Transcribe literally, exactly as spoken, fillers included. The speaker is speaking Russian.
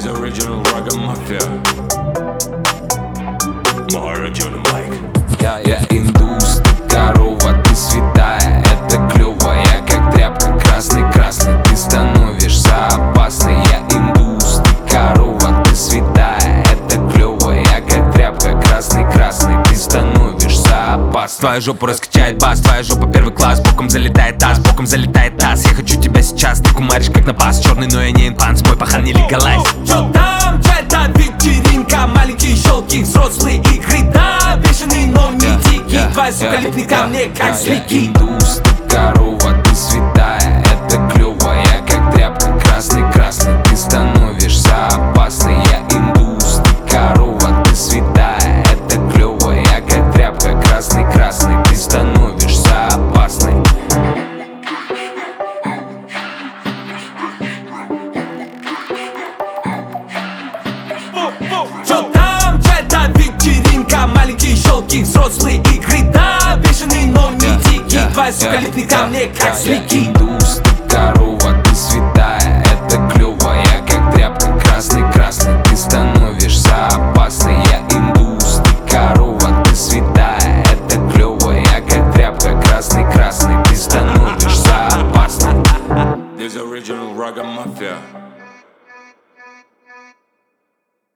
This original Ragamuffin. Maharadjun Mike. Я, я индус, ты корова, ты святая, это клёво. Я как тряпка, красный-красный, ты становишься опасной. Я индус, ты корова, ты святая, это клёво. Я как тряпка, красный-красный, ты становишься опасной. Твоя жопу раскачает бас, твоя жопа первый класс. Боком залетает таз, боком залетает таз. Я хочу тебя сейчас, ты кумаришь как на бас. Черный, но я не инфанс, мой пахан не легалайз. Чё там, чё это вечеринка? Маленькие щелки, взрослые игры. Да, бешеный, но не дикий. Твоя сука липнет ко мне, как слики. Индус, ты корова, ты святая, это клёво. Я как тряпка, красный-красный, ты становишься опасной. Я индус, ты корова, ты святая, это клёво. Я как тряпка, красный-красный, ты становишься опасной. Чё там, чё это вечеринка? Маленькие щелки, взрослые игры. Да, бешеный, но не дикий. Твоя сука липнет ко мне, как слики. Индус, ты корова, ты святая, это клёво. Я как тряпка, красный-красный, ты становишься опасной. Я индус, ты корова, ты святая, это клёво. Я как тряпка, красный-красный, ты становишься опасной. This original Ragamuffin.